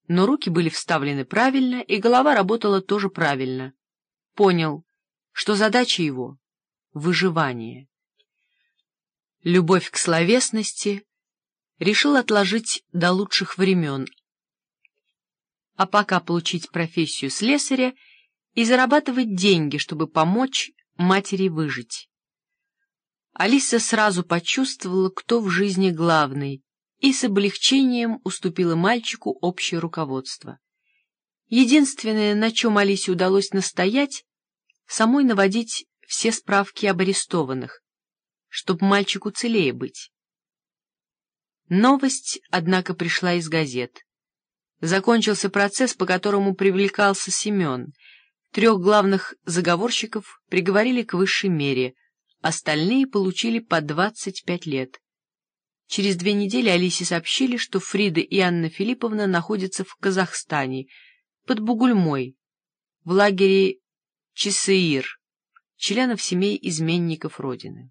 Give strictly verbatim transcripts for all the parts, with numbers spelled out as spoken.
но руки были вставлены правильно, и голова работала тоже правильно. Понял, что задача его — выживание. Любовь к словесности решил отложить до лучших времен, а пока получить профессию слесаря и зарабатывать деньги, чтобы помочь матери выжить. Алиса сразу почувствовала, кто в жизни главный, и с облегчением уступила мальчику общее руководство. Единственное, на чем Алисе удалось настоять, самой наводить все справки об арестованных, чтоб мальчику целее быть. Новость, однако, пришла из газет. Закончился процесс, по которому привлекался Семен. Трех главных заговорщиков приговорили к высшей мере, остальные получили по двадцать пять лет. Через две недели Алисе сообщили, что Фрида и Анна Филипповна находятся в Казахстане, под Бугульмой, в лагере Чесеир, членов семей изменников Родины.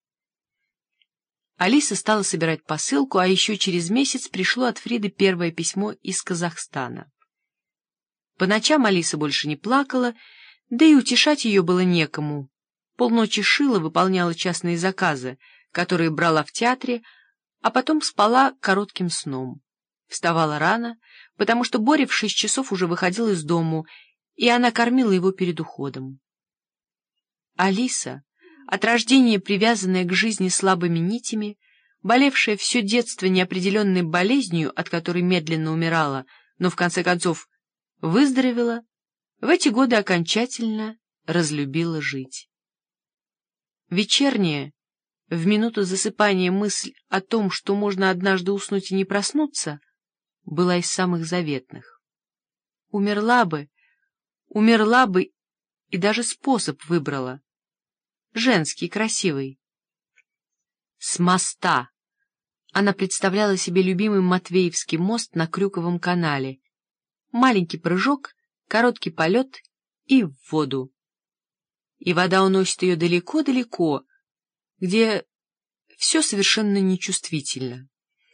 Алиса стала собирать посылку, а еще через месяц пришло от Фриды первое письмо из Казахстана. По ночам Алиса больше не плакала, да и утешать ее было некому. Полночи шила, выполняла частные заказы, которые брала в театре, а потом спала коротким сном. Вставала рано, потому что Боря в шесть часов уже выходил из дому, и она кормила его перед уходом. Алиса, от рождения привязанная к жизни слабыми нитями, болевшая все детство неопределенной болезнью, от которой медленно умирала, но в конце концов выздоровела, в эти годы окончательно разлюбила жить. Вечерняя, в минуту засыпания мысль о том, что можно однажды уснуть и не проснуться, была из самых заветных. Умерла бы, умерла бы, и даже способ выбрала. Женский, красивый. С моста. Она представляла себе любимый Матвеевский мост на Крюковом канале. Маленький прыжок, короткий полет и в воду. И вода уносит ее далеко-далеко, где все совершенно нечувствительно.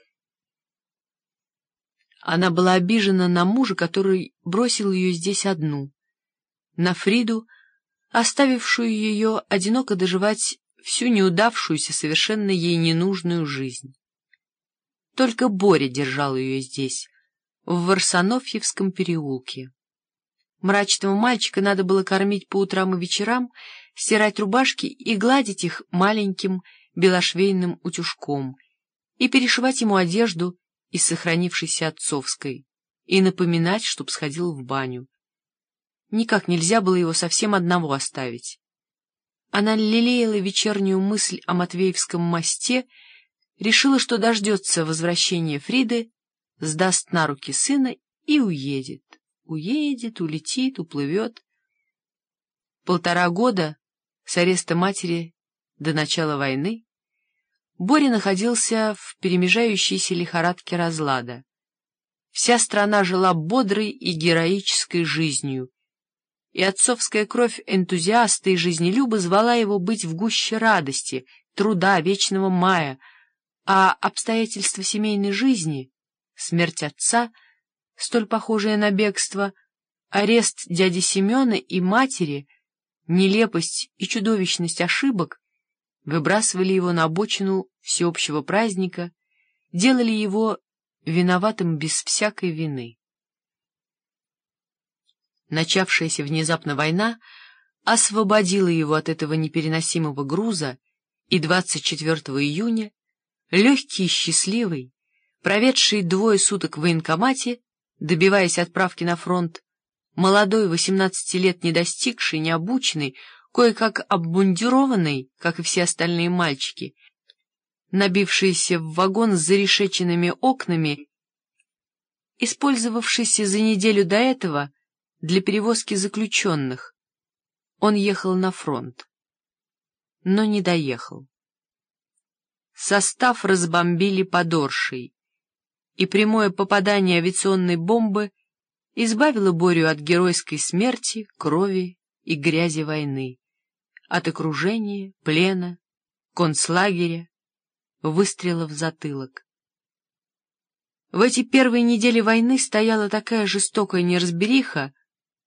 Она была обижена на мужа, который бросил ее здесь одну, на Фриду, оставившую ее одиноко доживать всю неудавшуюся, совершенно ей ненужную жизнь. Только Боря держал ее здесь, в Варсонофьевском переулке. Мрачного мальчика надо было кормить по утрам и вечерам, стирать рубашки и гладить их маленьким белошвейным утюжком, и перешивать ему одежду из сохранившейся отцовской, и напоминать, чтоб сходил в баню. Никак нельзя было его совсем одного оставить. Она лелеяла вечернюю мысль о Матвеевском мосте, решила, что дождется возвращения Фриды, сдаст на руки сына и уедет. Уедет, улетит, уплывет. Полтора года с ареста матери до начала войны Боря находился в перемежающейся лихорадке разлада. Вся страна жила бодрой и героической жизнью, и отцовская кровь энтузиаста и жизнелюба звала его быть в гуще радости, труда, вечного мая, а обстоятельства семейной жизни, смерть отца, столь похожая на бегство, арест дяди Семена и матери, нелепость и чудовищность ошибок выбрасывали его на обочину всеобщего праздника, делали его виноватым без всякой вины. Начавшаяся внезапно война освободила его от этого непереносимого груза, и двадцать четвёртого июня, легкий и счастливый, проведший двое суток в военкомате, добиваясь отправки на фронт, молодой, восемнадцати лет не достигший, не обученный, кое-как обмундированный, как и все остальные мальчики, набившийся в вагон с зарешеченными окнами, использовавшийся за неделю до этого для перевозки заключенных, он ехал на фронт, но не доехал. Состав разбомбили под Оршей, и прямое попадание авиационной бомбы избавило Борю от геройской смерти, крови и грязи войны, от окружения, плена, концлагеря, выстрела в затылок. В эти первые недели войны стояла такая жестокая неразбериха,